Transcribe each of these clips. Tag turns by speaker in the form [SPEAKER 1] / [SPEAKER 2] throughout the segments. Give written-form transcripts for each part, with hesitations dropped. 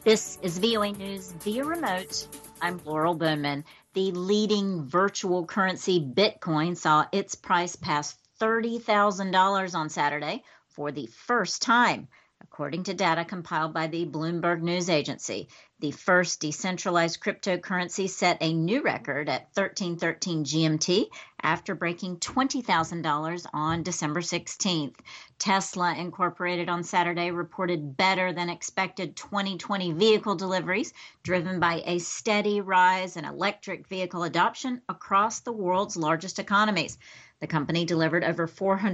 [SPEAKER 1] This is VOA News via remote. I'm Laurel Bowman. The leading virtual currency Bitcoin saw its price pass $30,000 on Saturday for the first time, according to data compiled by the Bloomberg News Agency. The first decentralized cryptocurrency set a new record at 1313 GMT after breaking $20,000 on December 16th. Tesla Incorporated on Saturday reported better than expected 2020 vehicle deliveries, driven by a steady rise in electric vehicle adoption across the world's largest economies. The company delivered over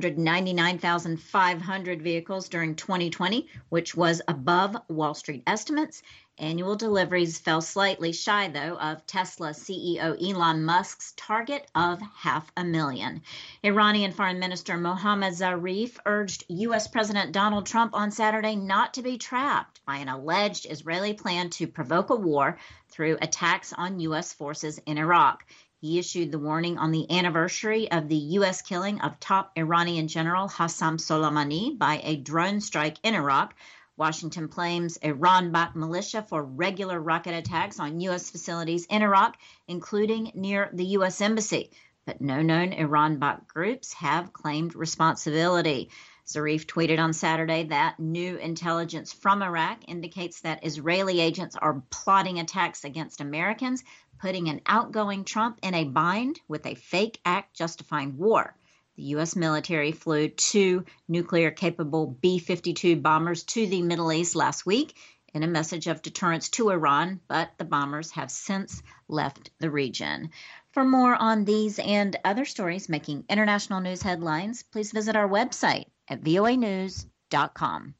[SPEAKER 1] 499,500 vehicles during 2020, which was above Wall Street estimates. Annual deliveries fell slightly shy, though, of Tesla CEO Elon Musk's target of 500,000. Iranian Foreign Minister Mohammad Zarif urged U.S. President Donald Trump on Saturday not to be trapped by an alleged Israeli plan to provoke a war through attacks on U.S. forces in Iraq. He issued the warning on the anniversary of the U.S. killing of top Iranian General Qasem Soleimani by a drone strike in Iraq. Washington blames Iran-backed militia for regular rocket attacks on U.S. facilities in Iraq, including near the U.S. Embassy. But no known Iran-backed groups have claimed responsibility. Zarif tweeted on Saturday that new intelligence from Iraq indicates that Israeli agents are plotting attacks against Americans, putting an outgoing Trump in a bind with a fake act justifying war. The U.S. military flew 2 nuclear-capable B-52 bombers to the Middle East last week in a message of deterrence to Iran, but the bombers have since left the region. For more on these and other stories making international news headlines, please visit our website at voanews.com.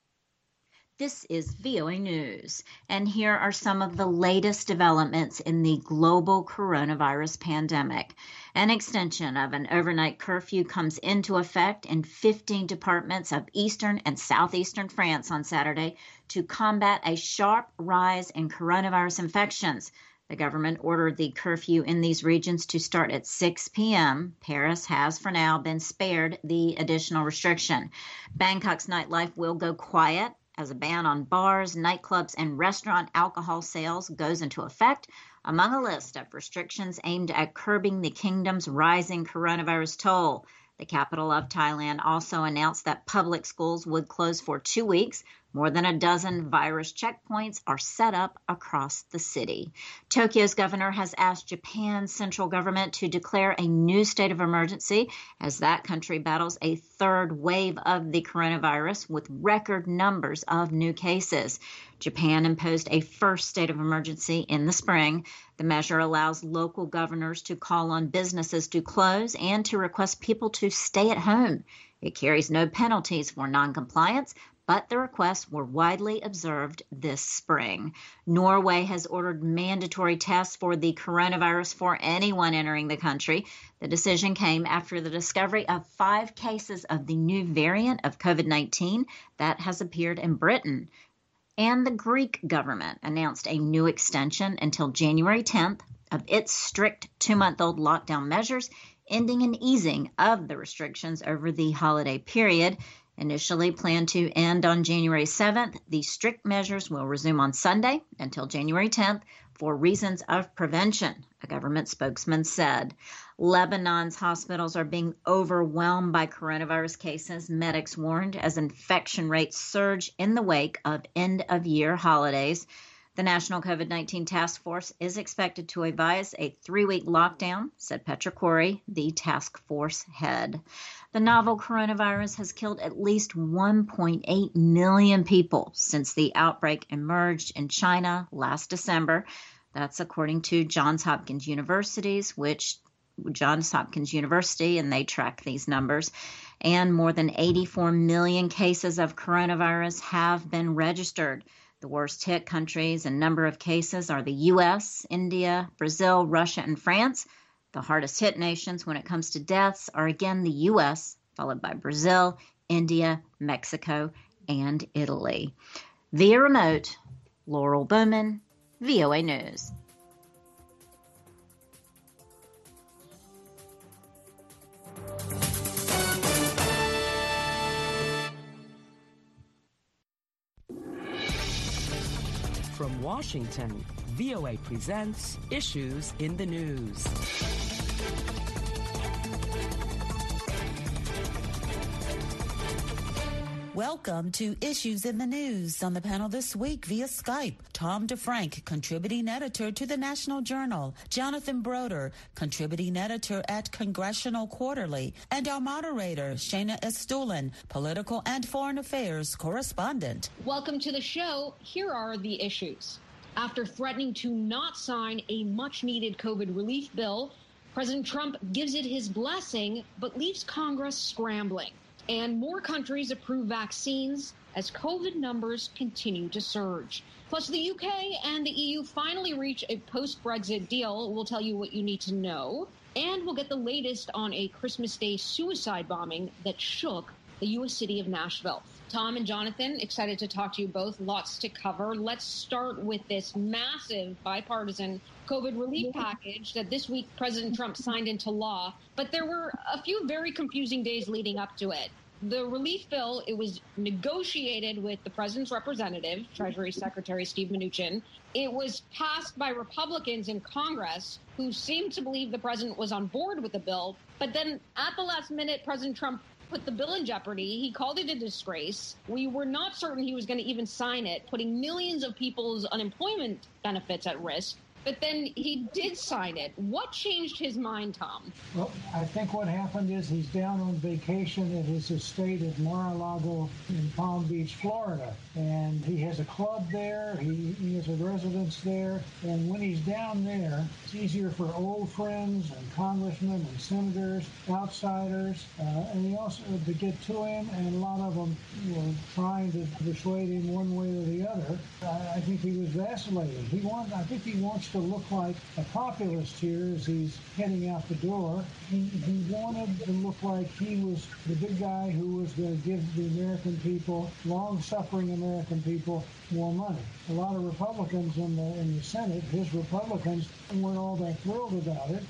[SPEAKER 1] This is VOA News, and here are some of the latest developments in the global coronavirus pandemic. An extension of an overnight curfew comes into effect in 15 departments of eastern and southeastern France on Saturday to combat a sharp rise in coronavirus infections. The government ordered the curfew in these regions to start at 6 p.m. Paris has, for now, been spared the additional restriction. Bangkok's nightlife will go quiet as a ban on bars, nightclubs, and restaurant alcohol sales goes into effect, among a list of restrictions aimed at curbing the kingdom's rising coronavirus toll. The capital of Thailand also announced that public schools would close for 2 weeks. More than a dozen virus checkpoints are set up across the city. Tokyo's governor has asked Japan's central government to declare a new state of emergency as that country battles a third wave of the coronavirus with record numbers of new cases. Japan imposed a first state of emergency in the spring. The measure allows local governors to call on businesses to close and to request people to stay at home. It carries no penalties for noncompliance, but the requests were widely observed this spring. Norway has ordered mandatory tests for the coronavirus for anyone entering the country. The decision came after the discovery of 5 cases of the new variant of COVID-19 that has appeared in Britain. And the Greek government announced a new extension until January 10th of its strict 2-month-old lockdown measures, ending an easing of the restrictions over the holiday period. Initially planned to end on January 7th, the strict measures will resume on Sunday until January 10th for reasons of prevention, a government spokesman said. Lebanon's hospitals are being overwhelmed by coronavirus cases, medics warned, as infection rates surge in the wake of end-of-year holidays. The National COVID-19 Task Force is expected to advise a 3-week lockdown, said Petra Corey, the task force head. The novel coronavirus has killed at least 1.8 million people since the outbreak emerged in China last December. That's according to Johns Hopkins University, and they track these numbers. And more than 84 million cases of coronavirus have been registered. The worst hit countries and number of cases are the U.S., India, Brazil, Russia, and France. The hardest hit nations when it comes to deaths are again the U.S., followed by Brazil, India, Mexico, and Italy. Via remote, Laurel Bowman, VOA News.
[SPEAKER 2] From Washington, VOA presents Issues in the News.
[SPEAKER 3] Welcome to Issues in the News. On the panel this week via Skype, Tom DeFrank, contributing editor to the National Journal, Jonathan Broder, contributing editor at Congressional Quarterly, and our moderator, Shayna Estulin, political and foreign affairs correspondent.
[SPEAKER 4] Welcome to the show. Here are the issues. After threatening to not sign a much-needed COVID relief bill, President Trump gives it his blessing, but leaves Congress scrambling. And more countries approve vaccines as COVID numbers continue to surge. Plus, the UK and the EU finally reach a post-Brexit deal. We'll tell you what you need to know. And we'll get the latest on a Christmas Day suicide bombing that shook the U.S. city of Nashville. Tom and Jonathan, excited to talk to you both. Lots to cover. Let's start with this massive bipartisan COVID relief package that this week President Trump signed into law. But there were a few very confusing days leading up to it. The relief bill, it was negotiated with the president's representative, Treasury Secretary Steve Mnuchin. It was passed by Republicans in Congress who seemed to believe the president was on board with the bill. But then at the last minute, President Trump put the bill in jeopardy. He called it a disgrace. We were not certain he was going to even sign it, putting millions of people's unemployment benefits at risk. But then he did sign it. What changed his mind, Tom?
[SPEAKER 5] Well, I think what happened is he's down on vacation at his estate at Mar-a-Lago in Palm Beach, Florida. And he has a club there. He has a residence there. And when he's down there, it's easier for old friends and congressmen and senators, outsiders, and he also to get to him. And a lot of them were trying to persuade him one way or the other. I think he was vacillating. I think he wants to look like a populist here as he's heading out the door. He wanted to look like he was the big guy who was going to give the American people, long-suffering American people, more money. A lot of Republicans in the Senate, his Republicans, weren't all that thrilled about it.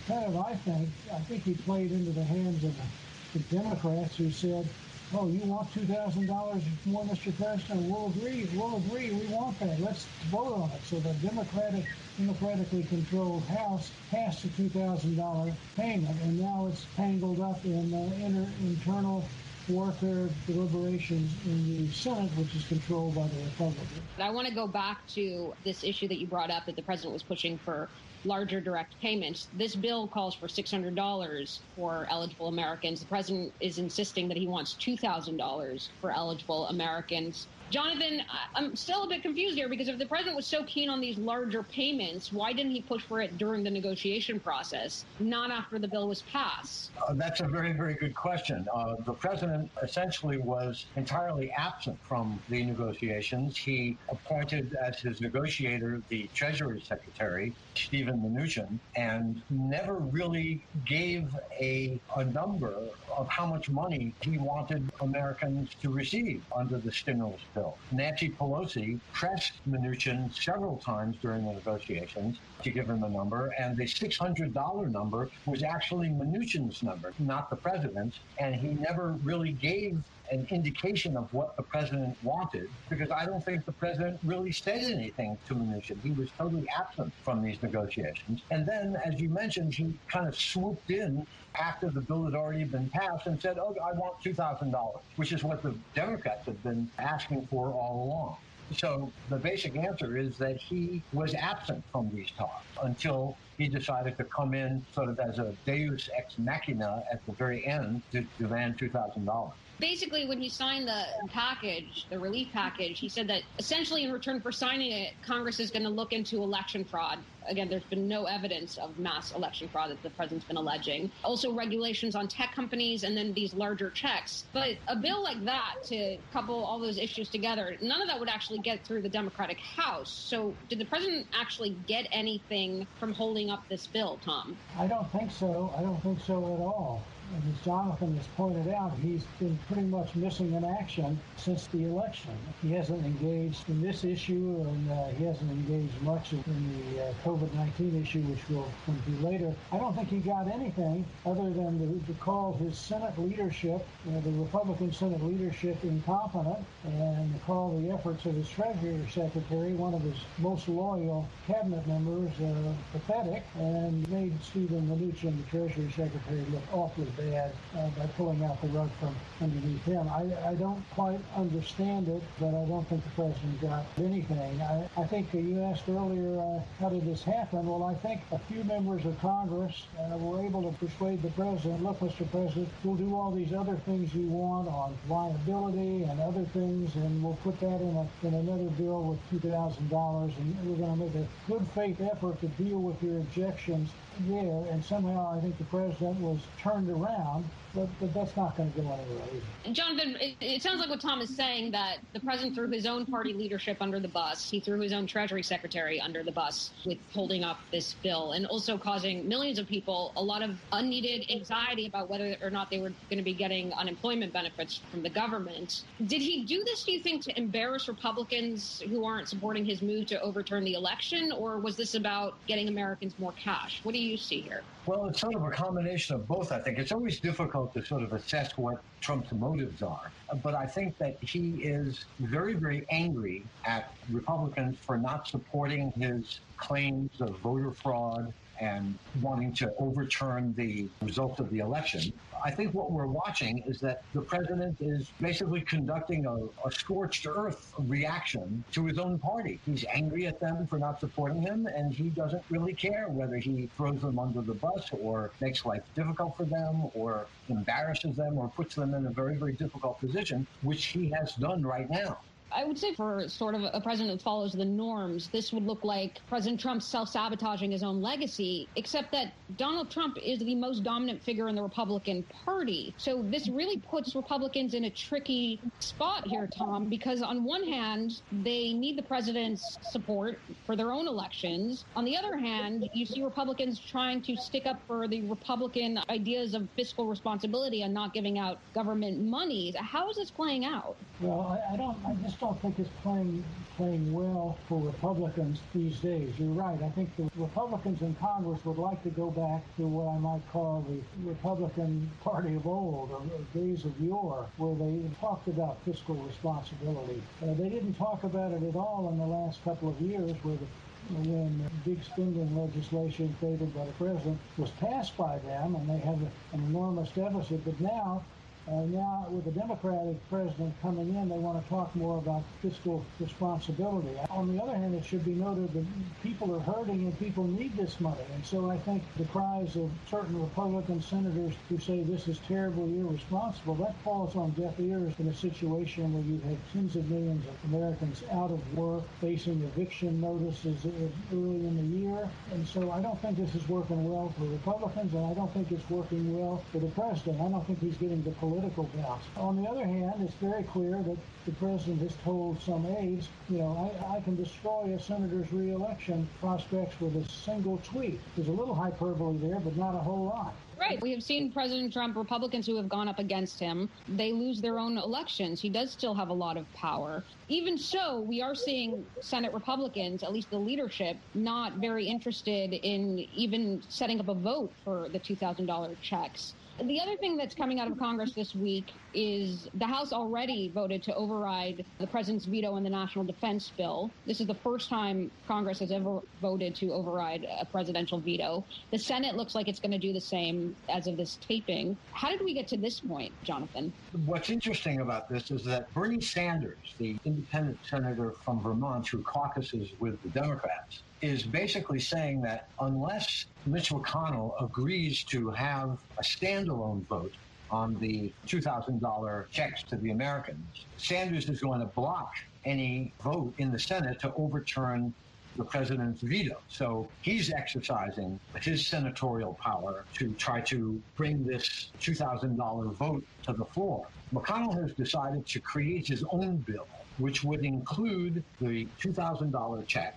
[SPEAKER 5] I think he played into the hands of the Democrats who said, "Oh, you want $2,000 more, Mr. President? We'll agree. We want that. Let's vote on it." So the democratically controlled House passed the $2,000 payment, and now it's tangled up in internal warfare deliberations in the Senate, which is controlled by the Republicans.
[SPEAKER 4] I want to go back to this issue that you brought up that the president was pushing for larger direct payments. This bill calls for $600 for eligible Americans. The president is insisting that he wants $2,000 for eligible Americans. Jonathan, I'm still a bit confused here because if the president was so keen on these larger payments, why didn't he push for it during the negotiation process, not after the bill was passed?
[SPEAKER 6] That's a very, very good question. The president essentially was entirely absent from the negotiations. He appointed as his negotiator the Treasury Secretary, Stephen Mnuchin, and never really gave a number of how much money he wanted Americans to receive under the stimulus bill. Nancy Pelosi pressed Mnuchin several times during the negotiations to give him a number, and the $600 number was actually Mnuchin's number, not the president's, and he never really gave an indication of what the president wanted, because I don't think the president really said anything to Mnuchin. He was totally absent from these negotiations. And then, as you mentioned, he kind of swooped in after the bill had already been passed and said, "Oh, I want $2,000, which is what the Democrats have been asking for all along. So the basic answer is that he was absent from these talks until he decided to come in sort of as a deus ex machina at the very end to demand $2,000.
[SPEAKER 4] Basically, when he signed the package, the relief package, he said that essentially in return for signing it, Congress is going to look into election fraud. Again, there's been no evidence of mass election fraud that the president's been alleging. Also regulations on tech companies and then these larger checks. But a bill like that to couple all those issues together, none of that would actually get through the Democratic House. So did the president actually get anything from holding up this bill, Tom?
[SPEAKER 5] I don't think so. I don't think so at all. And as Jonathan has pointed out, he's been pretty much missing in action since the election. He hasn't engaged in this issue, and he hasn't engaged much in the COVID-19 issue, which we'll come to later. I don't think he got anything other than to call his Senate leadership, the Republican Senate leadership, incompetent, and to call the efforts of his Treasury Secretary, one of his most loyal cabinet members, pathetic, and made Steven Mnuchin, the Treasury Secretary, look awfully bad by pulling out the rug from underneath him. I don't quite understand it, but I don't think the president got anything. I think you asked earlier, how did this happen? Well, I think a few members of Congress were able to persuade the president, look, Mr. President, we'll do all these other things you want on liability and other things, and we'll put that in another bill with $2,000, and we're going to make a good faith effort to deal with your objections there. And somehow I think the president was turned around, but that's not going to go anywhere either.
[SPEAKER 4] Jonathan, it sounds like what Tom is saying, that the president threw his own party leadership under the bus. He threw his own Treasury Secretary under the bus with holding up this bill, and also causing millions of people a lot of unneeded anxiety about whether or not they were going to be getting unemployment benefits from the government. Did he do this, do you think, to embarrass Republicans who aren't supporting his move to overturn the election, or was this about getting Americans more cash? What do you see here?
[SPEAKER 6] Well, it's sort of a combination of both, I think. It's always difficult to sort of assess what Trump's motives are. But I think that he is very, very angry at Republicans for not supporting his claims of voter fraud and wanting to overturn the results of the election. I think what we're watching is that the president is basically conducting a scorched earth reaction to his own party. He's angry at them for not supporting him, and he doesn't really care whether he throws them under the bus or makes life difficult for them or embarrasses them or puts them in a very, very difficult position, which he has done right now.
[SPEAKER 4] I would say for sort of a president that follows the norms, this would look like President Trump self-sabotaging his own legacy, except that Donald Trump is the most dominant figure in the Republican Party. So this really puts Republicans in a tricky spot here, Tom, because on one hand, they need the president's support for their own elections. On the other hand, you see Republicans trying to stick up for the Republican ideas of fiscal responsibility and not giving out government money. How is this playing out?
[SPEAKER 5] Well, I just don't think it's playing well for Republicans these days. You're right. I think the Republicans in Congress would like to go back to what I might call the Republican Party of old, or days of yore, where they talked about fiscal responsibility. They didn't talk about it at all in the last couple of years, when big spending legislation favored by the president was passed by them, and they have an enormous deficit. But now with the Democratic president coming in, they want to talk more about fiscal responsibility. On the other hand, it should be noted that people are hurting and people need this money. And so I think the cries of certain Republican senators who say this is terribly irresponsible, that falls on deaf ears in a situation where you have tens of millions of Americans out of work, facing eviction notices early in the year. And so I don't think this is working well for Republicans, and I don't think it's working well for the president. I don't think he's getting the political bounce. On the other hand, it's very clear that the president has told some aides, I can destroy a senator's re-election prospects with a single tweet. There's a little hyperbole there, but not a whole lot.
[SPEAKER 4] Right. We have seen President Trump, Republicans who have gone up against him, they lose their own elections. He does still have a lot of power. Even so, we are seeing Senate Republicans, at least the leadership, not very interested in even setting up a vote for the $2,000 checks. The other thing that's coming out of Congress this week is the House already voted to override the president's veto on the national defense bill. This is the first time Congress has ever voted to override a presidential veto. The Senate looks like it's going to do the same as of this taping. How did we get to this point, Jonathan?
[SPEAKER 6] What's interesting about this is that Bernie Sanders, the independent senator from Vermont who caucuses with the Democrats, is basically saying that unless Mitch McConnell agrees to have a standalone vote on the $2,000 checks to the Americans, Sanders is going to block any vote in the Senate to overturn the president's veto. So he's exercising his senatorial power to try to bring this $2,000 vote to the floor. McConnell has decided to create his own bill, which would include the $2,000 checks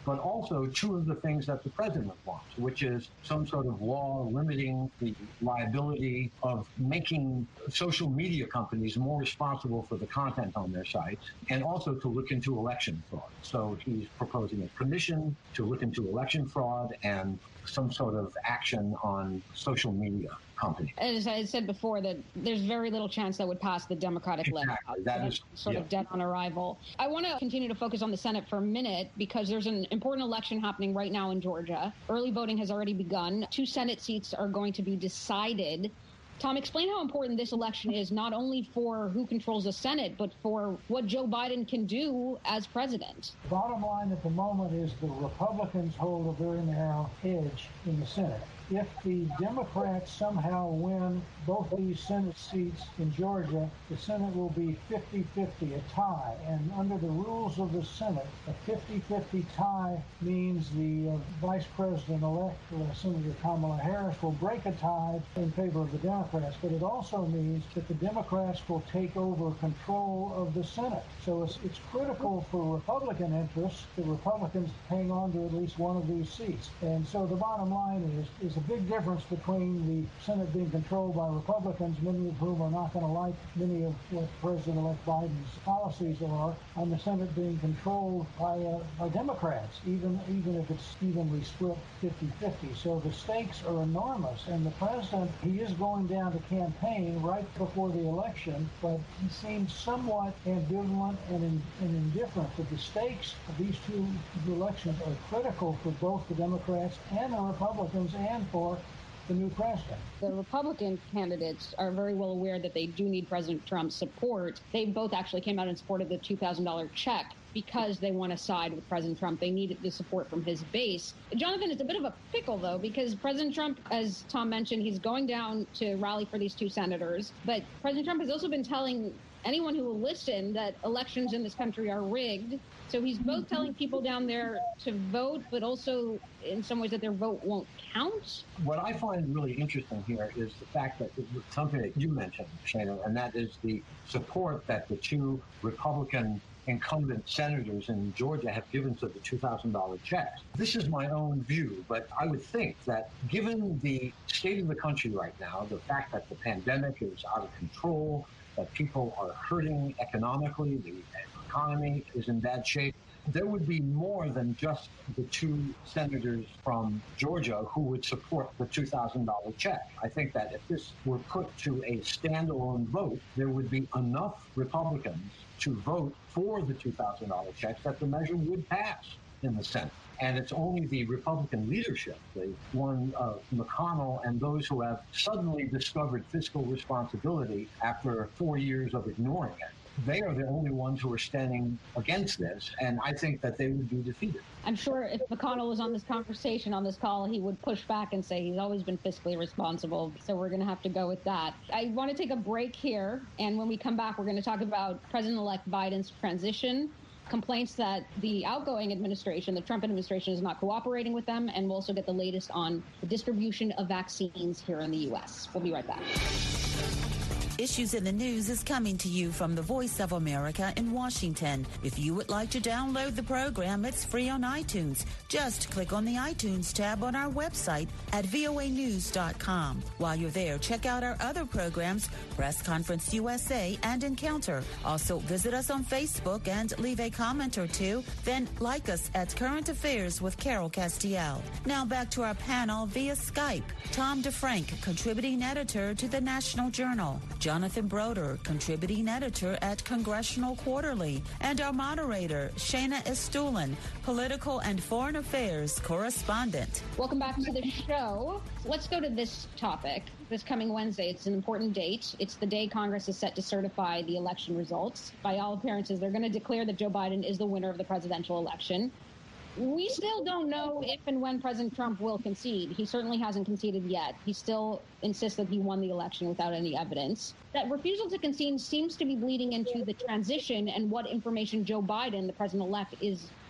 [SPEAKER 6] but also two of the things that the president wants, which is some sort of law limiting the liability of making social media companies more responsible for the content on their sites, and also to look into election fraud. So he's proposing a commission to look into election fraud and some sort of action on social media companies.
[SPEAKER 4] As I said before, that there's very little chance that would pass the Democratic left.
[SPEAKER 6] That is
[SPEAKER 4] sort of dead on arrival. I want to continue to focus on the Senate for a minute because there's an important election happening right now in Georgia. Early voting has already begun. 2 Senate seats are going to be decided. Tom, explain how important this election is, not only for who controls the Senate, but for what Joe Biden can do as president.
[SPEAKER 5] Bottom line at the moment is the Republicans hold a very narrow edge in the Senate. If the Democrats somehow win both these Senate seats in Georgia, the Senate will be 50-50, a tie. And under the rules of the Senate, a 50-50 tie means the Vice President-elect, Senator Kamala Harris, will break a tie in favor of the Democrats. But it also means that the Democrats will take over control of the Senate. So it's critical for Republican interests that Republicans hang on to at least one of these seats. And so the bottom line is a big difference between the Senate being controlled by Republicans, many of whom are not going to like many of what President-elect Biden's policies are, and the Senate being controlled by Democrats, even if it's evenly split 50-50. So the stakes are enormous, and the president, he is going down to campaign right before the election, but he seems somewhat ambivalent and indifferent that the stakes of these two elections are critical for both the Democrats and the Republicans and for the new president.
[SPEAKER 4] The Republican candidates are very well aware that they do need President Trump's support. They both actually came out in support of the $2,000 check because they want to side with President Trump. They needed the support from his base. Jonathan, it's a bit of a pickle, though, because President Trump, as Tom mentioned, he's going down to rally for these 2 senators. But President Trump has also been telling anyone who will listen that elections in this country are rigged. So he's both telling people down there to vote, but also in some ways that their vote won't count.
[SPEAKER 6] What I find really interesting here is the fact that something that you mentioned, Shana, and that is the support that the 2 Republican incumbent senators in Georgia have given to the $2,000 checks. This is my own view, but I would think that given the state of the country right now, the fact that the pandemic is out of control, that people are hurting economically, the economy is in bad shape, there would be more than just the 2 senators from Georgia who would support the $2,000 check. I think that if this were put to a standalone vote, there would be enough Republicans to vote for the $2,000 checks that the measure would pass in the Senate. And it's only the Republican leadership, the one of McConnell and those who have suddenly discovered fiscal responsibility after 4 years of ignoring it. They are the only ones who are standing against this, and I think that they would be defeated.
[SPEAKER 4] I'm sure if McConnell was on this conversation, on this call, he would push back and say he's always been fiscally responsible. So we're going to have to go with that. I want to take a break here, and when we come back, we're going to talk about President-elect Biden's transition, complaints that the outgoing administration, the Trump administration, is not cooperating with them, and we'll also get the latest on the distribution of vaccines here in the U.S. We'll be right back.
[SPEAKER 3] Issues in the News is coming to you from the Voice of America in Washington. If you would like to download the program, it's free on iTunes. Just click on the iTunes tab on our website at voanews.com. While you're there, check out our other programs, Press Conference USA and Encounter. Also, visit us on Facebook and leave a comment or two. Then like us at Current Affairs with Carol Castiel. Now back to our panel via Skype. Tom DeFrank, contributing editor to the National Journal. Jonathan Broder, contributing editor at Congressional Quarterly, and our moderator, Shana Estulin, political and foreign affairs correspondent.
[SPEAKER 4] Welcome back to the show. Let's go to this topic. This coming Wednesday, it's an important date. It's the day Congress is set to certify the election results. By all appearances, they're going to declare that Joe Biden is the winner of the presidential election. We still don't know if and when President Trump will concede. He certainly hasn't conceded yet. He still insists that he won the election without any evidence. That refusal to concede seems to be bleeding into the transition and what information Joe Biden, the president-elect, is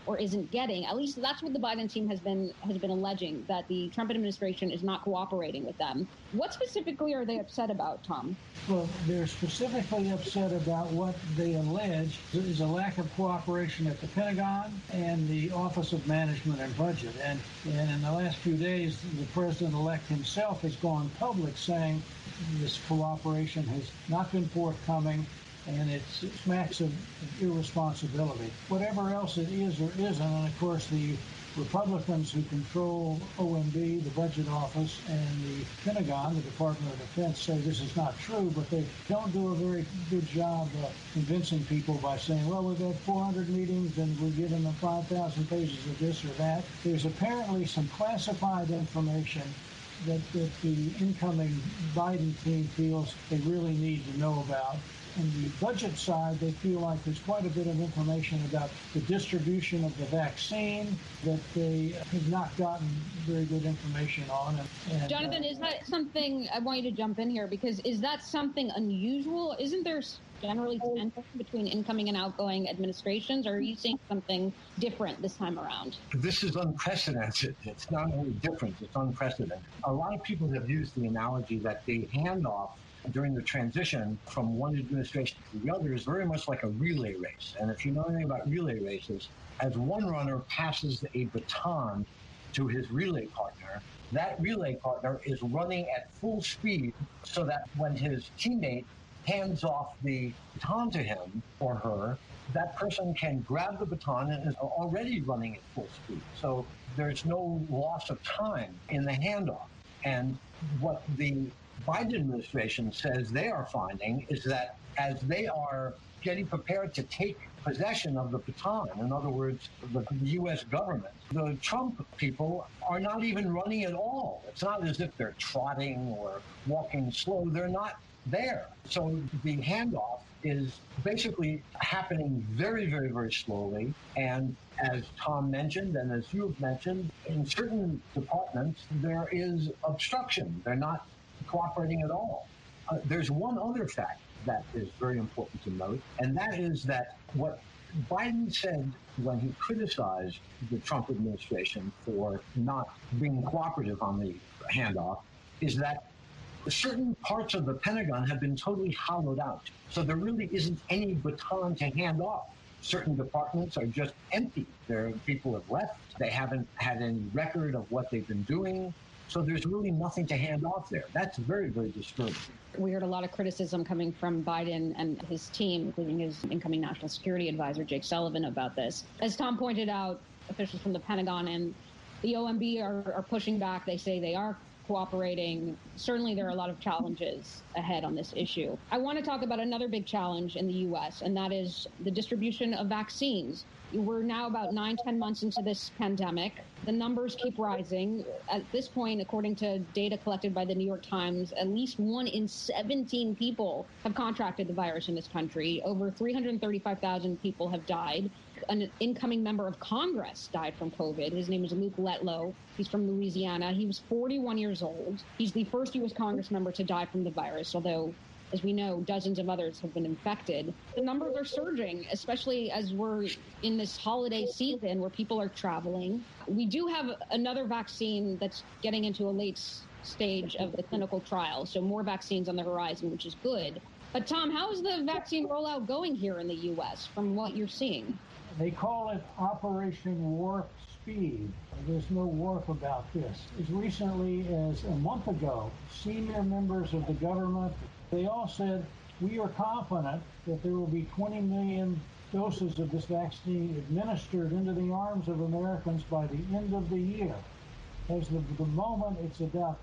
[SPEAKER 4] or isn't getting. At least that's what the Biden team has been alleging, that the Trump administration is not cooperating with them. What specifically are they upset about, Tom?
[SPEAKER 5] Well, they're specifically upset about what they allege is a lack of cooperation at the Pentagon and the Office of Management and Budget. And in the last few days, the president-elect himself has gone public saying this cooperation has not been forthcoming, and it smacks of irresponsibility. Whatever else it is or isn't, and of course the Republicans who control OMB, the Budget Office, and the Pentagon, the Department of Defense, say this is not true, but they don't do a very good job convincing people by saying, well, we've had 400 meetings and we're giving them 5,000 pages of this or that. There's apparently some classified information that the incoming Biden team feels they really need to know about. On the budget side, they feel like there's quite a bit of information about the distribution of the vaccine that they have not gotten very good information on. And
[SPEAKER 4] Jonathan, is that something, I want you to jump in here, because is that something unusual? Isn't there generally tension between incoming and outgoing administrations, or are you seeing something different this time around?
[SPEAKER 6] This is unprecedented. It's not only different, it's unprecedented. A lot of people have used the analogy that the handoff during the transition from one administration to the other is very much like a relay race. And if you know anything about relay races, as one runner passes a baton to his relay partner, that relay partner is running at full speed so that when his teammate hands off the baton to him or her, that person can grab the baton and is already running at full speed. So there's no loss of time in the handoff. And what the Biden administration says they are finding is that as they are getting prepared to take possession of the baton, in other words, the U.S. government, the Trump people are not even running at all. It's not as if they're trotting or walking slow. They're not there. So the handoff is basically happening very, very, very slowly. And as Tom mentioned, and as you have mentioned, in certain departments, there is obstruction. They're not cooperating at all. There's one other fact that is very important to note, and that is that what Biden said when he criticized the Trump administration for not being cooperative on the handoff is that certain parts of the Pentagon have been totally hollowed out. So there really isn't any baton to hand off. Certain departments are just empty. Their people have left. They haven't had any record of what they've been doing. So there's really nothing to hand off there. That's very, very disturbing.
[SPEAKER 4] We heard a lot of criticism coming from Biden and his team, including his incoming national security advisor, Jake Sullivan, about this. As Tom pointed out, officials from the Pentagon and the OMB are pushing back. They say they are cooperating. Certainly, there are a lot of challenges ahead on this issue. I want to talk about another big challenge in the U.S., and that is the distribution of vaccines. We're now about 9-10 months into this pandemic. The numbers keep rising. At this point, according to data collected by the New York Times, at least 1 in 17 people have contracted the virus in this country. Over 335,000 people have died. An incoming member of Congress died from COVID. His name is Luke Letlow. He's from Louisiana. He was 41 years old. He's the first U.S. Congress member to die from the virus, although, as we know, dozens of others have been infected. The numbers are surging, especially as we're in this holiday season where people are traveling. We do have another vaccine that's getting into a late stage of the clinical trial, so more vaccines on the horizon, which is good. But Tom, how is the vaccine rollout going here in the U.S. from what you're seeing?
[SPEAKER 5] They call it Operation Warp Speed. There's no warp about this. As recently as a month ago, senior members of the government, they all said, we are confident that there will be 20 million doses of this vaccine administered into the arms of Americans by the end of the year. As of the moment, it's about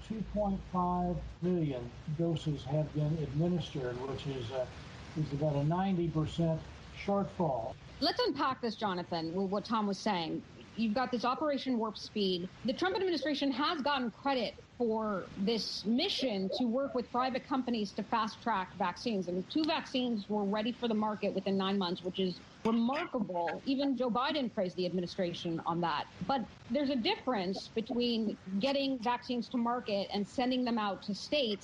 [SPEAKER 5] 2.5 million doses have been administered, which is about a 90% shortfall.
[SPEAKER 4] Let's unpack this, Jonathan, what Tom was saying. You've got this Operation Warp Speed. The Trump administration has gotten credit for this mission to work with private companies to fast-track vaccines. I mean, 2 vaccines were ready for the market within 9 months, which is remarkable. Even Joe Biden praised the administration on that. But there's a difference between getting vaccines to market and sending them out to states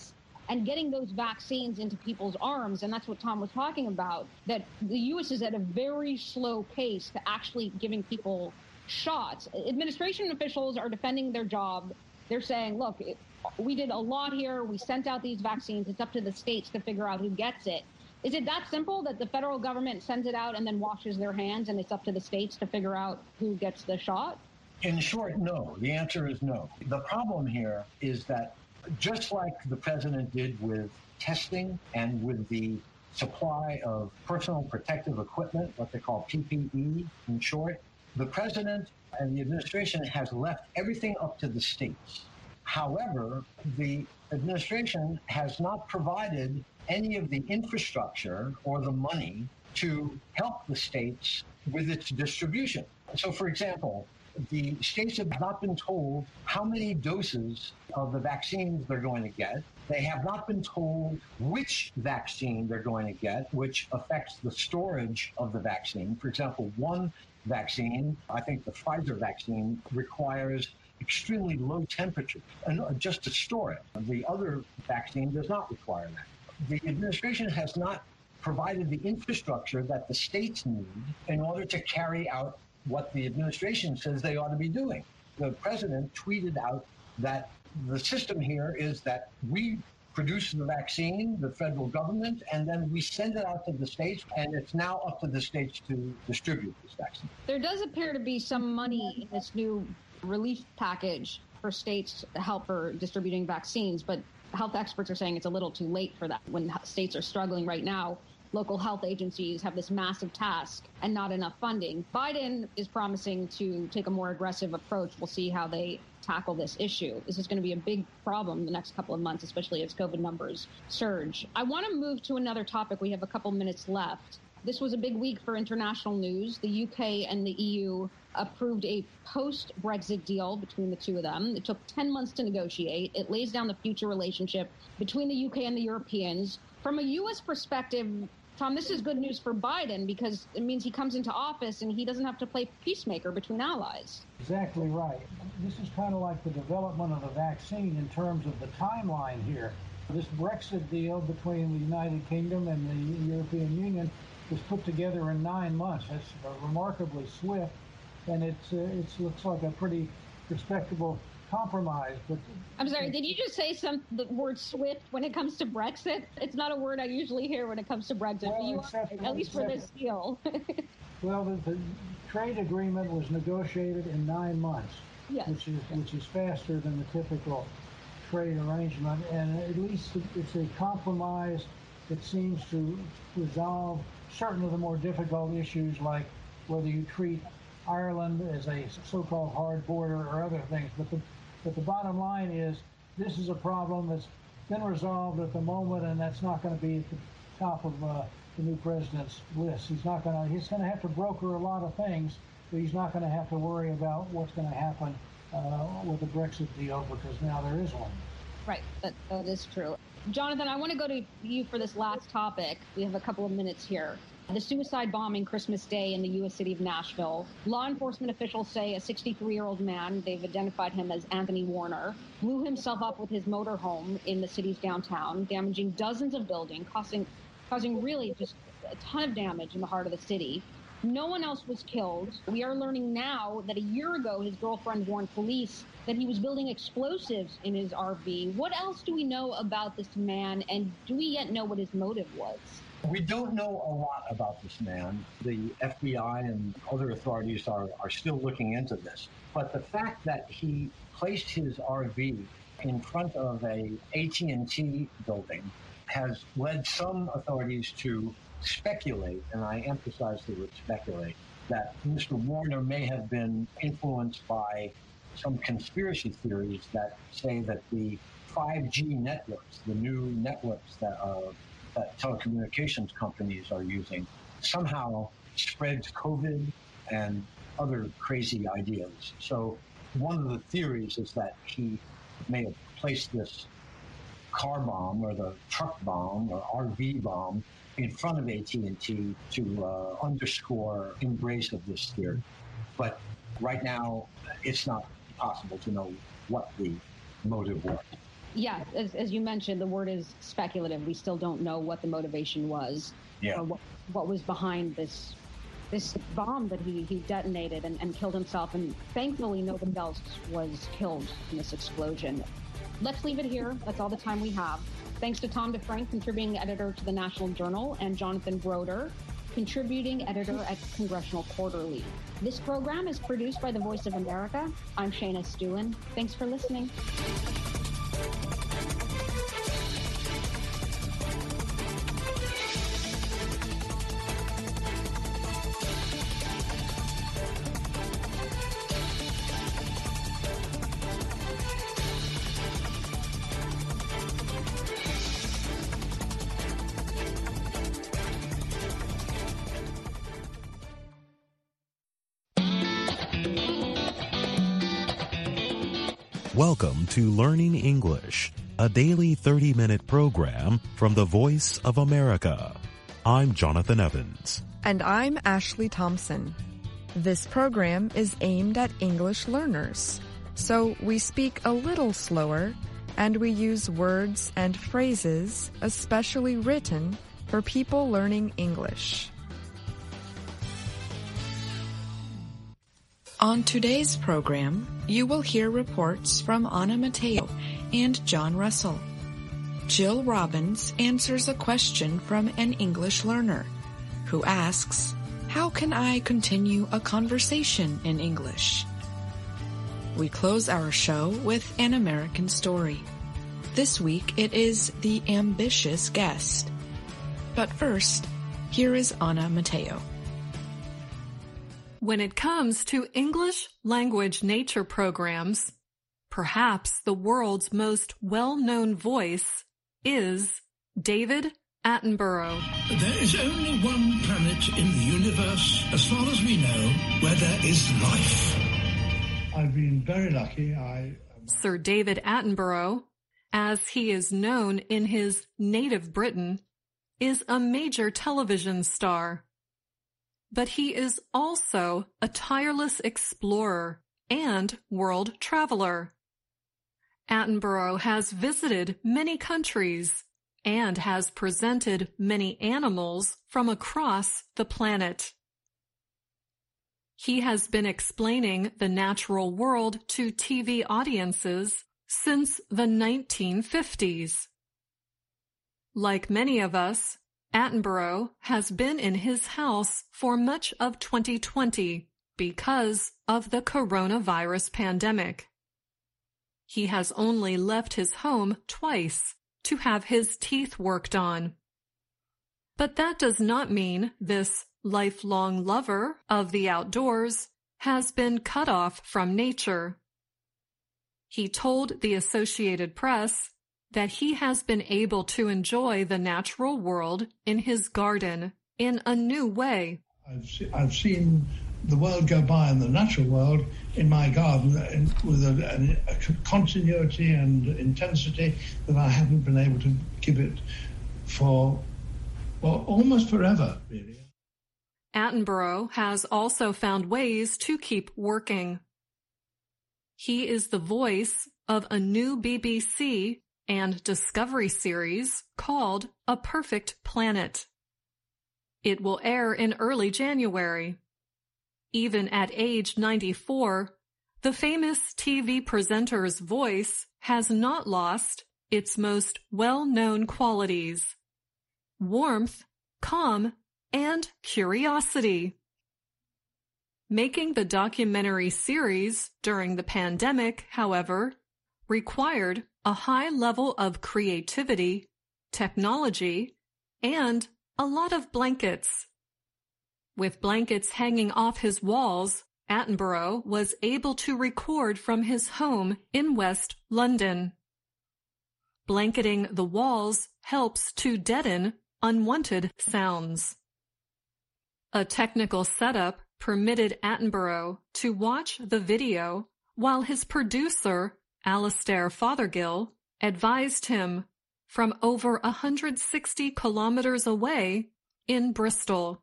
[SPEAKER 4] and getting those vaccines into people's arms. And that's what Tom was talking about, that the U.S. is at a very slow pace to actually giving people shots. Administration officials are defending their job. They're saying, look, we did a lot here. We sent out these vaccines. It's up to the states to figure out who gets it. Is it that simple that the federal government sends it out and then washes their hands and it's up to the states to figure out who gets the shot?
[SPEAKER 6] In short, no. The answer is no. The problem here is that just like the president did with testing and with the supply of personal protective equipment, what they call PPE in short, the president and the administration has left everything up to the states. However, the administration has not provided any of the infrastructure or the money to help the states with its distribution. So, for example, the states have not been told how many doses of the vaccines they're going to get. They have not been told which vaccine they're going to get, which affects the storage of the vaccine. For example, one vaccine, I think the Pfizer vaccine, requires extremely low temperature and just to store it. The other vaccine does not require that. The administration has not provided the infrastructure that the states need in order to carry out what the administration says they ought to be doing. The president tweeted out that the system here is that we produce the vaccine, the federal government, and then we send it out to the states, and it's now up to the states to distribute this vaccine.
[SPEAKER 4] There does appear to be some money in this new relief package for states to help for distributing vaccines, but health experts are saying it's a little too late for that. When states are struggling right now, local health agencies have this massive task and not enough funding. Biden is promising to take a more aggressive approach. We'll see how they tackle this issue. This is going to be a big problem the next couple of months, especially as COVID numbers surge. I want to move to another topic. We have a couple minutes left. This was a big week for international news. The UK and the EU approved a post-Brexit deal between the two of them. It took 10 months to negotiate. It lays down the future relationship between the UK and the Europeans. From a U.S. perspective, Tom, this is good news for Biden because it means he comes into office and he doesn't have to play peacemaker between allies.
[SPEAKER 5] Exactly right. This is kind of like the development of the vaccine in terms of the timeline here. This Brexit deal between the United Kingdom and the European Union was put together in 9 months. That's remarkably swift, and it looks like a pretty respectable compromise. But
[SPEAKER 4] I'm sorry, did you just say the word swift when it comes to Brexit? It's not a word I usually hear when it comes to Brexit.
[SPEAKER 5] Well,
[SPEAKER 4] at least for this deal.
[SPEAKER 5] Well, the trade agreement was negotiated in 9 months,
[SPEAKER 4] yes,
[SPEAKER 5] which is faster than the typical trade arrangement, and at least it's a compromise that seems to resolve certain of the more difficult issues, like whether you treat Ireland as a so-called hard border or other things. But the bottom line is this is a problem that's been resolved at the moment, and that's not going to be at the top of the new president's list. He's going to have to broker a lot of things, but he's not going to have to worry about what's going to happen with the Brexit deal, because now there is one.
[SPEAKER 4] Right, that is true. Jonathan, I want to go to you for this last topic. We have a couple of minutes here. The suicide bombing Christmas Day in the U.S. city of Nashville. Law enforcement officials say a 63-year-old man, they've identified him as Anthony Warner, blew himself up with his motorhome in the city's downtown, damaging dozens of buildings, causing really just a ton of damage in the heart of the city. No one else was killed. We are learning now that a year ago, his girlfriend warned police that he was building explosives in his RV. What else do we know about this man, and do we yet know what his motive was?
[SPEAKER 6] We don't know a lot about this man. The FBI and other authorities are still looking into this. But the fact that he placed his RV in front of a AT&T building has led some authorities to speculate, and I emphasize the word speculate, that Mr. Warner may have been influenced by some conspiracy theories that say that the 5G networks, the new networks that telecommunications companies are using, somehow spreads COVID and other crazy ideas. So one of the theories is that he may have placed this car bomb or the truck bomb or RV bomb in front of AT&T to underscore embrace of this theory. But right now, it's not possible to know what the motive was.
[SPEAKER 4] Yeah, as you mentioned, the word is speculative. We still don't know what the motivation was, or what was behind this bomb that he detonated and killed himself. And thankfully, nobody else was killed in this explosion. Let's leave it here. That's all the time we have. Thanks to Tom DeFrank, contributing editor to the National Journal, and Jonathan Broder, contributing editor at Congressional Quarterly. This program is produced by the Voice of America. I'm Shayna Stewin. Thanks for listening.
[SPEAKER 7] Welcome to Learning English, a daily 30-minute program from the Voice of America. I'm Jonathan Evans.
[SPEAKER 8] And I'm Ashley Thompson. This program is aimed at English learners, so we speak a little slower and we use words and phrases especially written for people learning English. On today's program, you will hear reports from Anna Mateo and John Russell. Jill Robbins answers a question from an English learner who asks, "How can I continue a conversation in English?" We close our show with an American story. This week it is The Ambitious Guest. But first, here is Anna Mateo.
[SPEAKER 9] When it comes to English language nature programs, perhaps the world's most well-known voice is David Attenborough.
[SPEAKER 10] There is only one planet in the universe, as far as we know, where there is life.
[SPEAKER 5] I've been very lucky.
[SPEAKER 9] Sir David Attenborough, as he is known in his native Britain, is a major television star. But he is also a tireless explorer and world traveler. Attenborough has visited many countries and has presented many animals from across the planet. He has been explaining the natural world to TV audiences since the 1950s. Like many of us, Attenborough has been in his house for much of 2020 because of the coronavirus pandemic. He has only left his home twice to have his teeth worked on. But that does not mean this lifelong lover of the outdoors has been cut off from nature. He told the Associated Press that he has been able to enjoy the natural world in his garden in a new way.
[SPEAKER 10] I've seen the world go by in the natural world in my garden with a continuity and intensity that I haven't been able to give it for, well, almost forever, really.
[SPEAKER 9] Attenborough has also found ways to keep working. He is the voice of a new BBC and Discovery series called A Perfect Planet. It will air in early January. Even at age 94, the famous TV presenter's voice has not lost its most well-known qualities: warmth, calm, and curiosity. Making the documentary series during the pandemic, however, required a high level of creativity, technology, and a lot of blankets. With blankets hanging off his walls, Attenborough was able to record from his home in West London. Blanketing the walls helps to deaden unwanted sounds. A technical setup permitted Attenborough to watch the video while his producer, Alastair Fothergill, advised him from over 160 kilometers away in Bristol.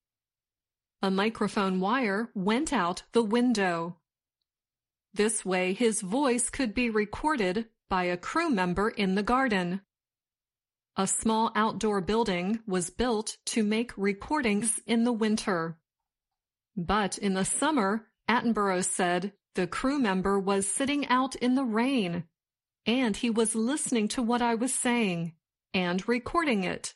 [SPEAKER 9] A microphone wire went out the window. This way his voice could be recorded by a crew member in the garden. A small outdoor building was built to make recordings in the winter. But in the summer, Attenborough said the crew member was sitting out in the rain, and he was listening to what I was saying and recording it.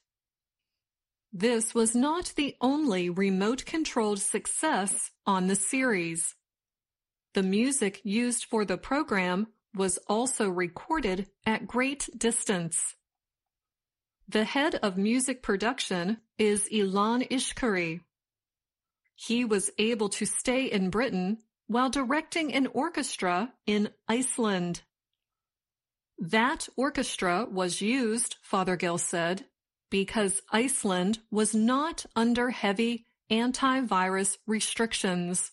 [SPEAKER 9] This was not the only remote-controlled success on the series. The music used for the program was also recorded at great distance. The head of music production is Ilan Ishkari. He was able to stay in Britain while directing an orchestra in Iceland. That orchestra was used, Fothergill said, because Iceland was not under heavy antivirus restrictions.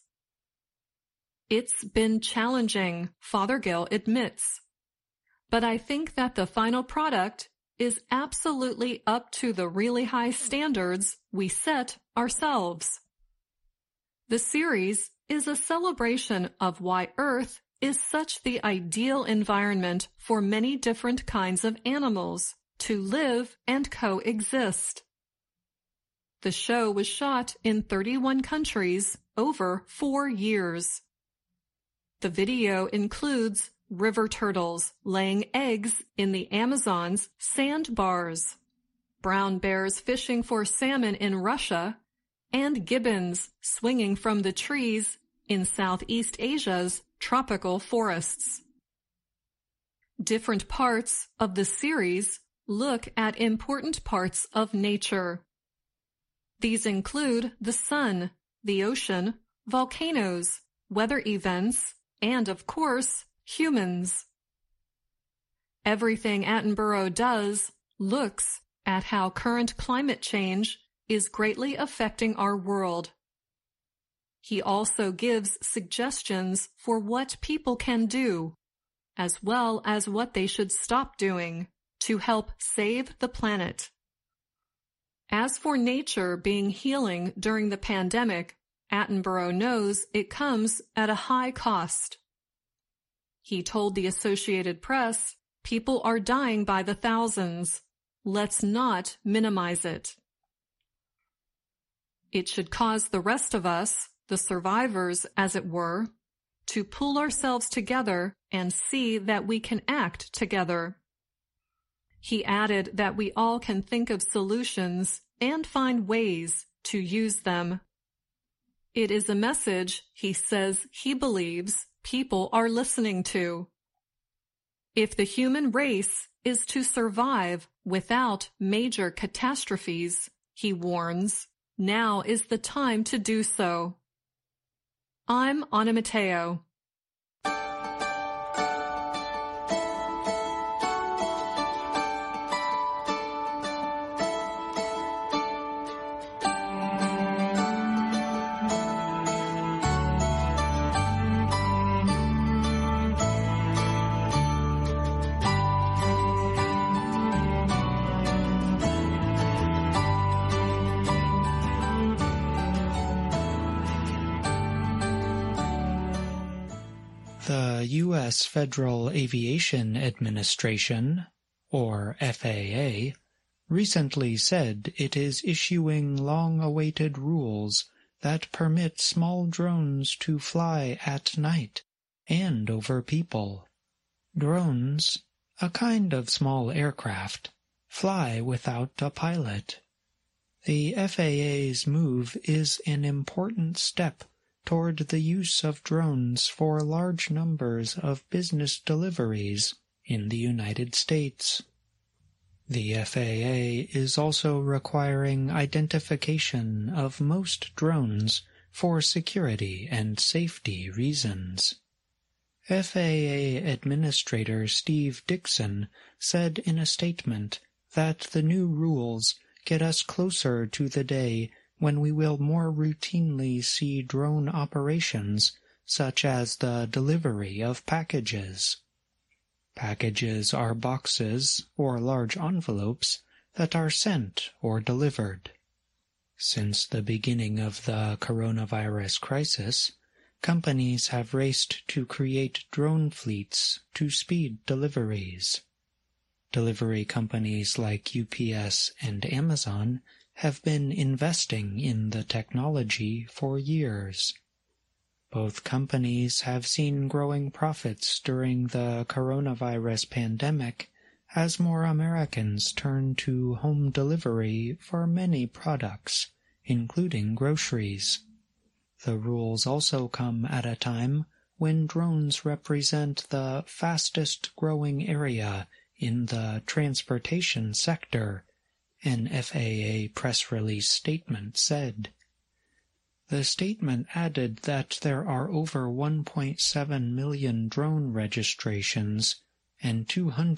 [SPEAKER 9] It's been challenging, Fothergill admits, but I think that the final product is absolutely up to the really high standards we set ourselves. The series is a celebration of why Earth is such the ideal environment for many different kinds of animals to live and coexist. The show was shot in 31 countries over 4 years. The video includes river turtles laying eggs in the Amazon's sandbars, brown bears fishing for salmon in Russia, and gibbons swinging from the trees in Southeast Asia's tropical forests. Different parts of the series look at important parts of nature. These include the sun, the ocean, volcanoes, weather events, and, of course, humans. Everything Attenborough does looks at how current climate change is greatly affecting our world. He also gives suggestions for what people can do, as well as what they should stop doing to help save the planet. As for nature being healing during the pandemic, Attenborough knows it comes at a high cost. He told the Associated Press, "People are dying by the thousands. Let's not minimize it." It should cause the rest of us, the survivors as it were, to pull ourselves together and see that we can act together. He added that we all can think of solutions and find ways to use them. It is a message, he says he believes, people are listening to. If the human race is to survive without major catastrophes, he warns, now is the time to do so. I'm Anna Matteo.
[SPEAKER 11] The U.S. Federal Aviation Administration, or FAA, recently said it is issuing long-awaited rules that permit small drones to fly at night and over people. Drones, a kind of small aircraft, fly without a pilot. The FAA's move is an important step toward the use of drones for large numbers of business deliveries in the United States. The FAA is also requiring identification of most drones for security and safety reasons. FAA Administrator Steve Dickson said in a statement that the new rules get us closer to the day when we will more routinely see drone operations, such as the delivery of packages. Packages are boxes or large envelopes that are sent or delivered. Since the beginning of the coronavirus crisis, companies have raced to create drone fleets to speed deliveries. Delivery companies like UPS and Amazon have been investing in the technology for years. Both companies have seen growing profits during the coronavirus pandemic as more Americans turn to home delivery for many products, including groceries. The rules also come at a time when drones represent the fastest-growing area in the transportation sector, an FAA press release statement said. The statement added that there are over 1.7 million drone registrations and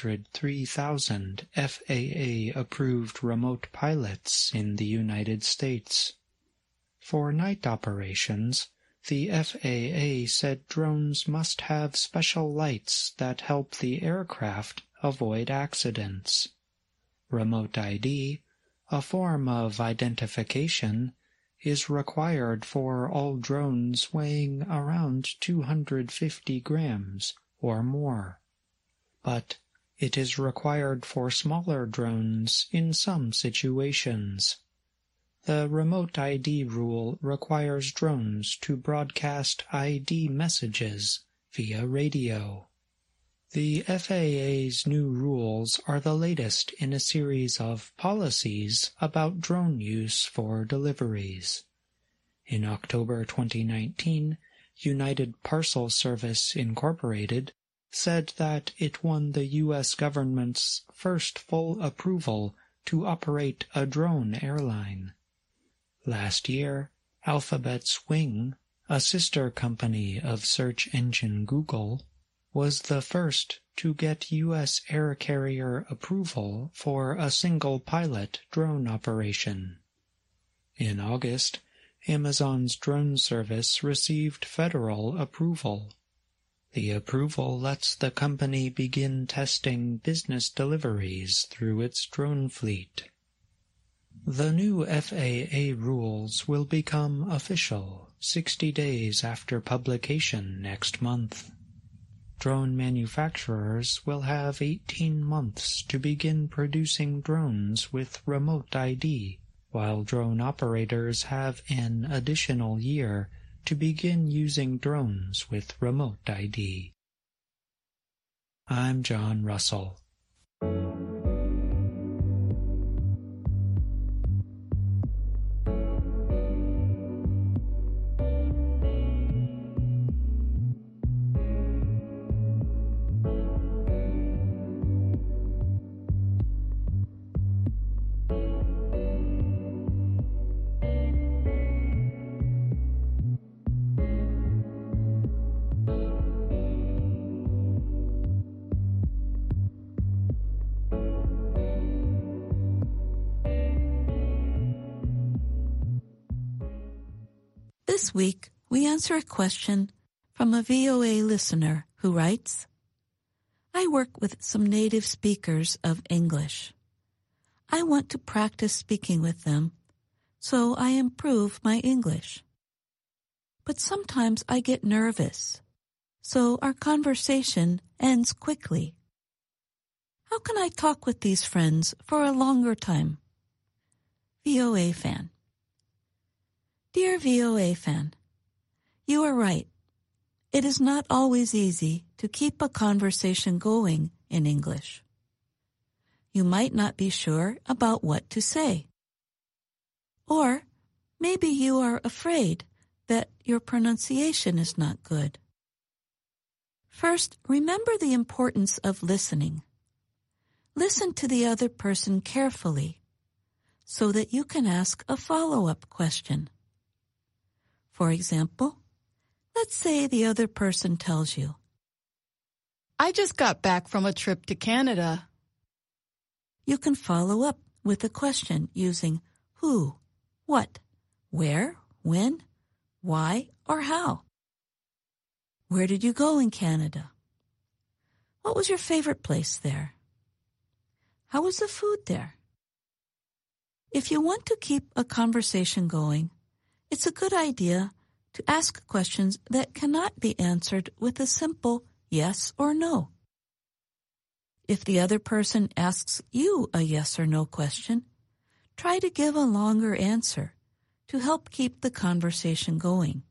[SPEAKER 11] 203,000 FAA-approved remote pilots in the United States. For night operations, the FAA said drones must have special lights that help the aircraft avoid accidents. Remote ID, a form of identification, is required for all drones weighing around 250 grams or more. But it is required for smaller drones in some situations. The remote ID rule requires drones to broadcast ID messages via radio. The FAA's new rules are the latest in a series of policies about drone use for deliveries. In October 2019, United Parcel Service Incorporated said that it won the U.S. government's first full approval to operate a drone airline. Last year, Alphabet's Wing, a sister company of search engine Google, was the first to get U.S. air carrier approval for a single-pilot drone operation. In August, Amazon's drone service received federal approval. The approval lets the company begin testing business deliveries through its drone fleet. The new FAA rules will become official 60 days after publication next month. Drone manufacturers will have 18 months to begin producing drones with remote ID, while drone operators have an additional year to begin using drones with remote ID. I'm John Russell.
[SPEAKER 12] This week, we answer a question from a VOA listener who writes, I work with some native speakers of English. I want to practice speaking with them, so I improve my English. But sometimes I get nervous, so our conversation ends quickly. How can I talk with these friends for a longer time? VOA fan. Dear VOA fan, you are right. It is not always easy to keep a conversation going in English. You might not be sure about what to say. Or maybe you are afraid that your pronunciation is not good. First, remember the importance of listening. Listen to the other person carefully so that you can ask a follow-up question. For example, let's say the other person tells you,
[SPEAKER 13] I just got back from a trip to Canada.
[SPEAKER 12] You can follow up with a question using who, what, where, when, why, or how. Where did you go in Canada? What was your favorite place there? How was the food there? If you want to keep a conversation going, it's a good idea to ask questions that cannot be answered with a simple yes or no. If the other person asks you a yes or no question, try to give a longer answer to help keep the conversation going.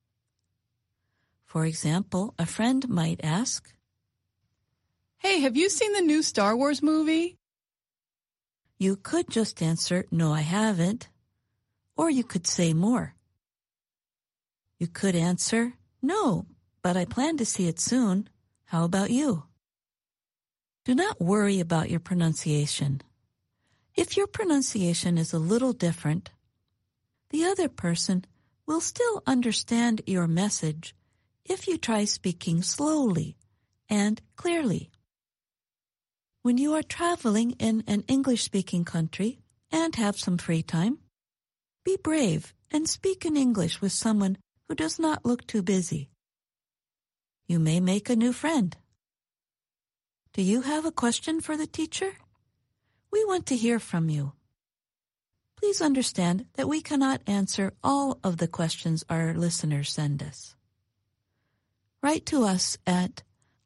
[SPEAKER 12] For example, a friend might ask,
[SPEAKER 13] "Hey, have you seen the new Star Wars movie?"
[SPEAKER 12] You could just answer, "No, I haven't," or you could say more. You could answer, "No, but I plan to see it soon. How about you?" Do not worry about your pronunciation. If your pronunciation is a little different, the other person will still understand your message if you try speaking slowly and clearly. When you are traveling in an English-speaking country and have some free time, be brave and speak in English with someone who does not look too busy. You may make a new friend. Do you have a question for the teacher? We want to hear from you. Please understand that we cannot answer all of the questions our listeners send us. Write to us at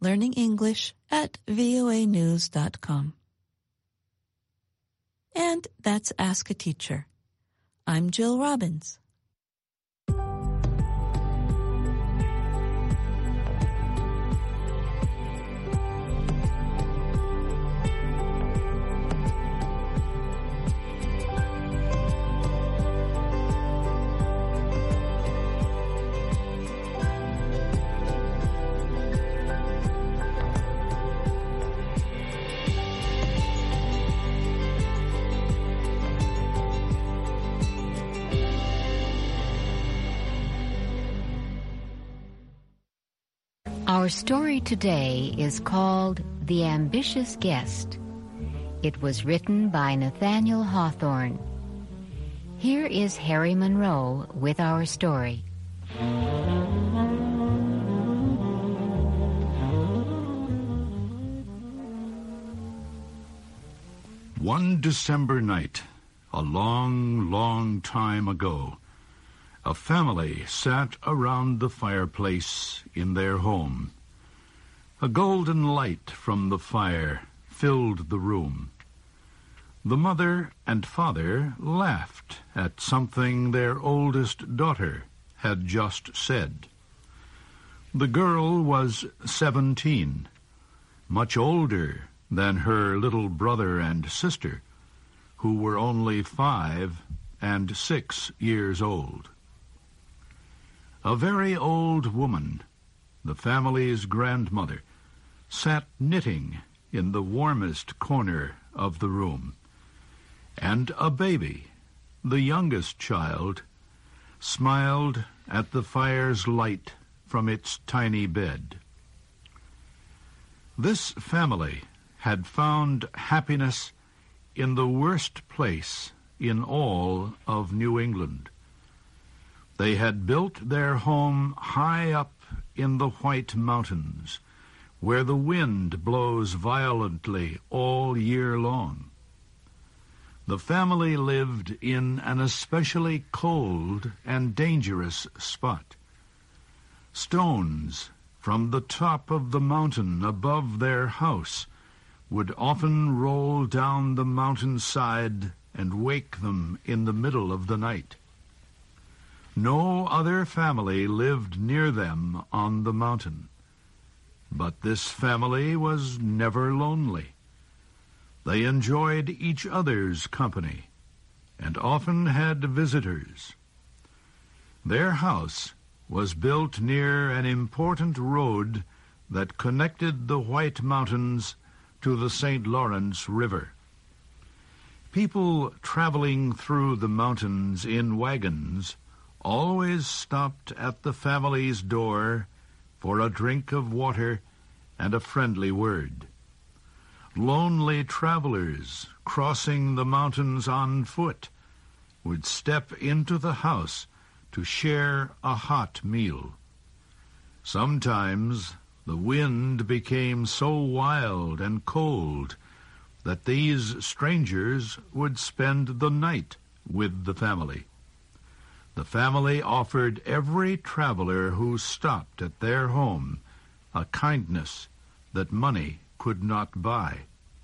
[SPEAKER 12] learningenglish@voanews.com. And that's Ask a Teacher. I'm Jill Robbins.
[SPEAKER 14] Our story today is called The Ambitious Guest. It was written by Nathaniel Hawthorne. Here is Harry Monroe with our story.
[SPEAKER 15] One December night, a long, long time ago, a family sat around the fireplace in their home. A golden light from the fire filled the room. The mother and father laughed at something their oldest daughter had just said. The girl was 17, much older than her little brother and sister, who were only 5 and 6 years old. A very old woman, the family's grandmother, sat knitting in the warmest corner of the room, and a baby, the youngest child, smiled at the fire's light from its tiny bed. This family had found happiness in the worst place in all of New England. They had built their home high up in the White Mountains, where the wind blows violently all year long. The family lived in an especially cold and dangerous spot. Stones from the top of the mountain above their house would often roll down the mountainside and wake them in the middle of the night. No other family lived near them on the mountain, but this family was never lonely. They enjoyed each other's company and often had visitors. Their house was built near an important road that connected the White Mountains to the St. Lawrence River. People traveling through the mountains in wagons always stopped at the family's door for a drink of water and a friendly word. Lonely travelers crossing the mountains on foot would step into the house to share a hot meal. Sometimes the wind became so wild and cold that these strangers would spend the night with the family. The family offered every traveler who stopped at their home a kindness that money could not buy.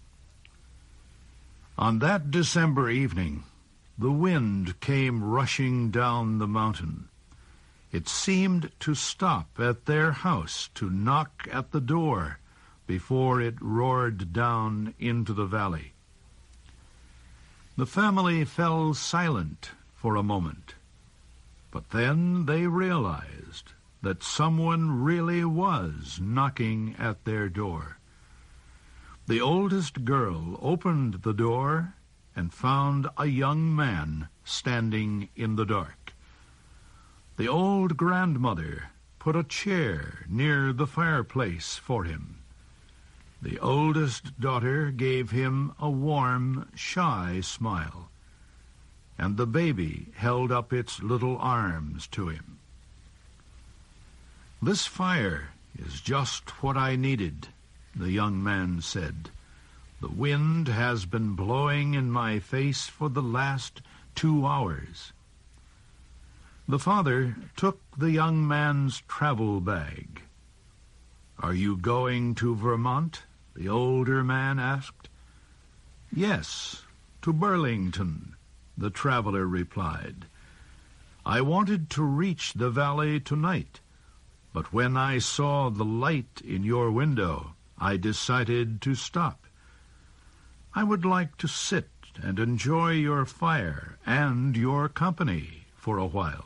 [SPEAKER 15] On that December evening, the wind came rushing down the mountain. It seemed to stop at their house to knock at the door before it roared down into the valley. The family fell silent for a moment, but then they realized that someone really was knocking at their door. The oldest girl opened the door and found a young man standing in the dark. The old grandmother put a chair near the fireplace for him. The oldest daughter gave him a warm, shy smile, and the baby held up its little arms to him. "This fire is just what I needed," the young man said. "The wind has been blowing in my face for the last 2 hours." The father took the young man's travel bag. "Are you going to Vermont?" the older man asked. "Yes, to Burlington," the traveler replied. "I wanted to reach the valley tonight, but when I saw the light in your window, I decided to stop. I would like to sit and enjoy your fire and your company for a while."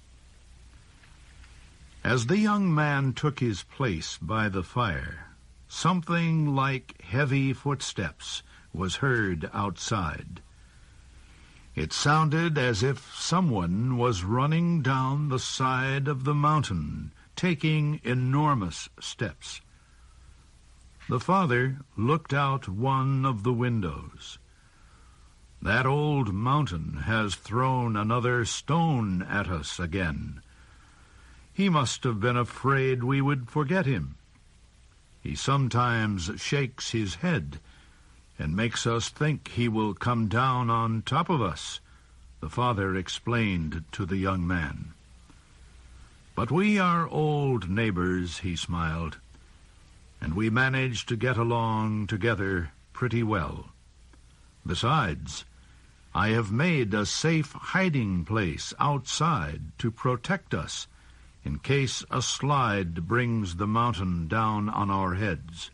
[SPEAKER 15] As the young man took his place by the fire, something like heavy footsteps was heard outside. It sounded as if someone was running down the side of the mountain, taking enormous steps. The father looked out one of the windows. "That old mountain has thrown another stone at us again. He must have been afraid we would forget him. He sometimes shakes his head and makes us think he will come down on top of us," the father explained to the young man. "But we are old neighbors," he smiled, "and we manage to get along together pretty well. Besides, I have made a safe hiding place outside to protect us in case a slide brings the mountain down on our heads."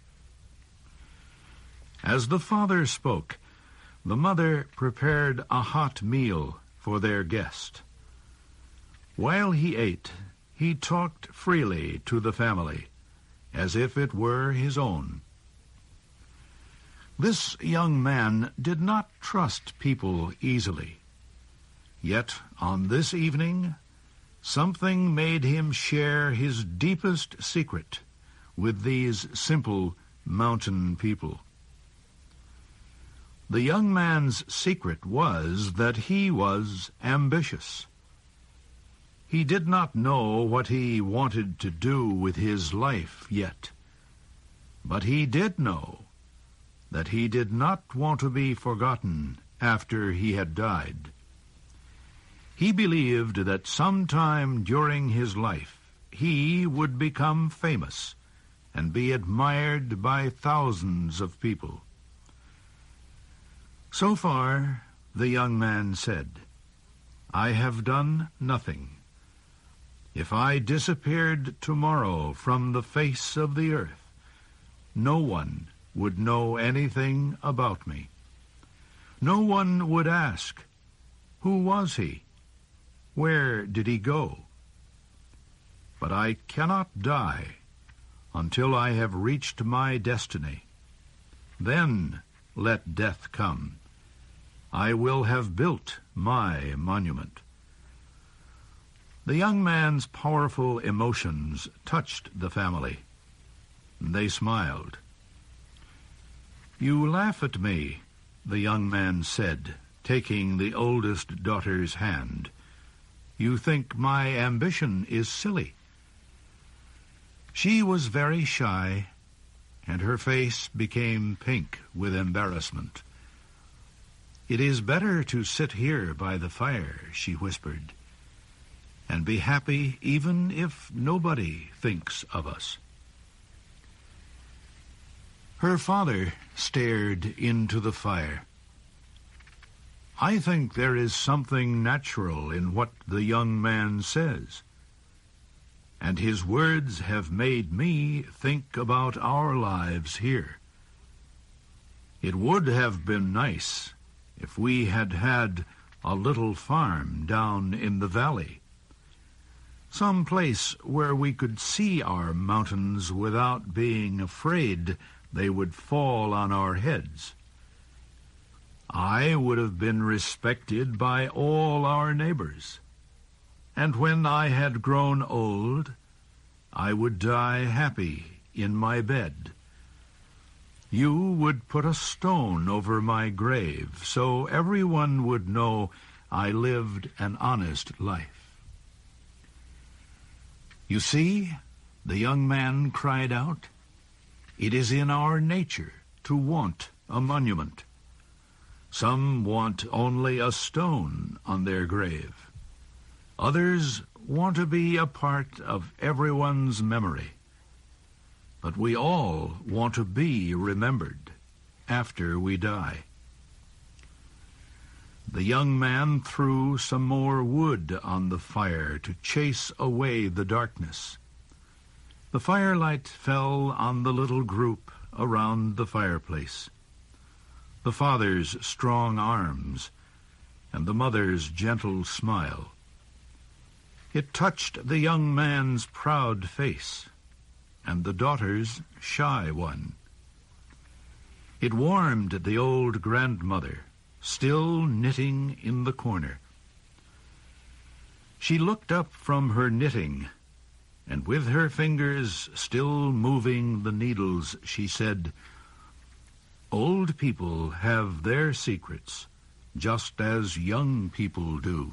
[SPEAKER 15] As the father spoke, the mother prepared a hot meal for their guest. While he ate, he talked freely to the family, as if it were his own. This young man did not trust people easily. Yet on this evening, something made him share his deepest secret with these simple mountain people. The young man's secret was that he was ambitious. He did not know what he wanted to do with his life yet, but he did know that he did not want to be forgotten after he had died. He believed that sometime during his life he would become famous and be admired by thousands of people. So far, the young man said, "I have done nothing. If I disappeared tomorrow from the face of the earth, no one would know anything about me. No one would ask, 'Who was he? Where did he go?' But I cannot die until I have reached my destiny. Then let death come. I will have built my monument." The young man's powerful emotions touched the family. They smiled. "You laugh at me," the young man said, taking the oldest daughter's hand. "You think my ambition is silly." She was very shy, and her face became pink with embarrassment. "It is better to sit here by the fire," she whispered. and be happy even if nobody thinks of us. Her father stared into the fire. I think there is something natural in what the young man says, and his words have made me think about our lives here. It would have been nice if we had had a little farm down in the valley, some place where we could see our mountains without being afraid they would fall on our heads. I would have been respected by all our neighbors, and when I had grown old, I would die happy in my bed. You would put a stone over my grave, so everyone would know I lived an honest life. You see, the young man cried out, it is in our nature to want a monument. Some want only a stone on their grave. Others want to be a part of everyone's memory. But we all want to be remembered after we die. The young man threw some more wood on the fire to chase away the darkness. The firelight fell on the little group around the fireplace. The father's strong arms and the mother's gentle smile. It touched the young man's proud face and the daughter's shy one. It warmed the old grandmother, still knitting in the corner. She looked up from her knitting, and with her fingers still moving the needles, she said, old people have their secrets, just as young people do.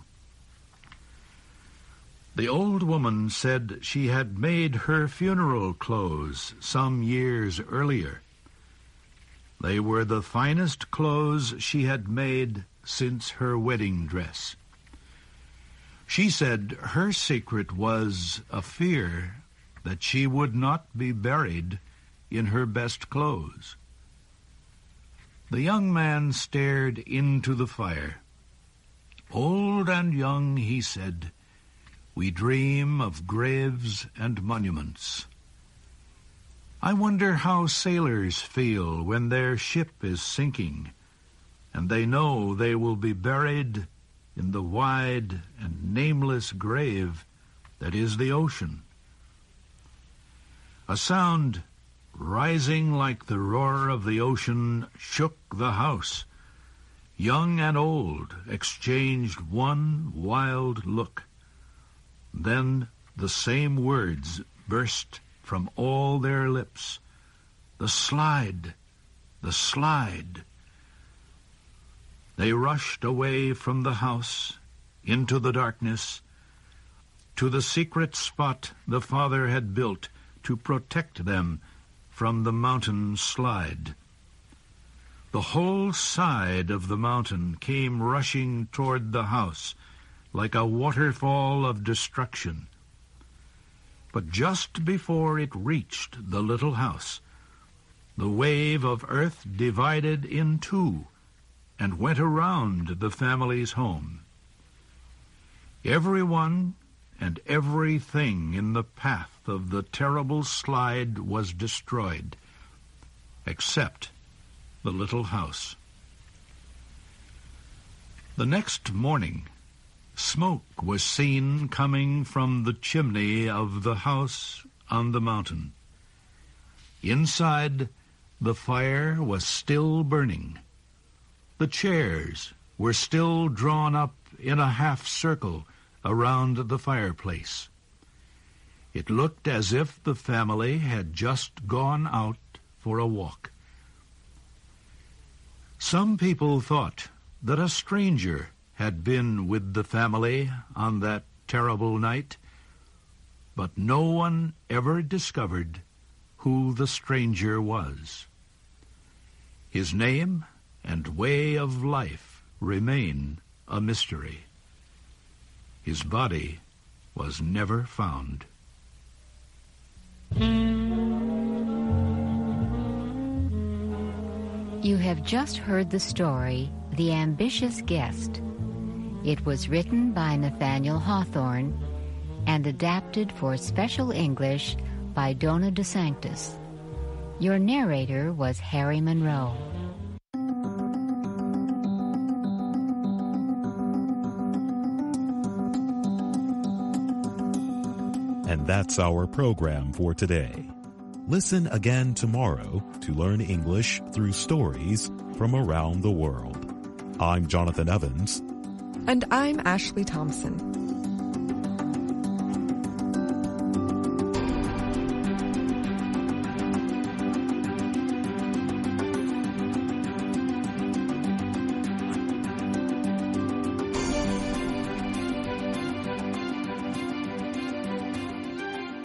[SPEAKER 15] The old woman said she had made her funeral clothes some years earlier. They were the finest clothes she had made since her wedding dress. She said her secret was a fear that she would not be buried in her best clothes. The young man stared into the fire. Old and young, he said, we dream of graves and monuments. I wonder how sailors feel when their ship is sinking and they know they will be buried in the wide and nameless grave that is the ocean. A sound rising like the roar of the ocean shook the house. Young and old exchanged one wild look. Then the same words burst from all their lips. The slide, the slide. They rushed away from the house, into the darkness, to the secret spot the father had built to protect them from the mountain slide. The whole side of the mountain came rushing toward the house like a waterfall of destruction. But just before it reached the little house, the wave of earth divided in two and went around the family's home. Everyone and everything in the path of the terrible slide was destroyed, except the little house. The next morning, smoke was seen coming from the chimney of the house on the mountain. Inside, the fire was still burning. The chairs were still drawn up in a half circle around the fireplace. It looked as if the family had just gone out for a walk. Some people thought that a stranger had been with the family on that terrible night, but no one ever discovered who the stranger was. His name and way of life remain a mystery. His body was never found.
[SPEAKER 14] You have just heard the story, The Ambitious Guest. It was written by Nathaniel Hawthorne and adapted for Special English by Donna DeSanctis. Your narrator was Harry Monroe.
[SPEAKER 7] And that's our program for today. Listen again tomorrow to learn English through stories from around the world. I'm Jonathan Evans.
[SPEAKER 8] And I'm Ashley Thompson.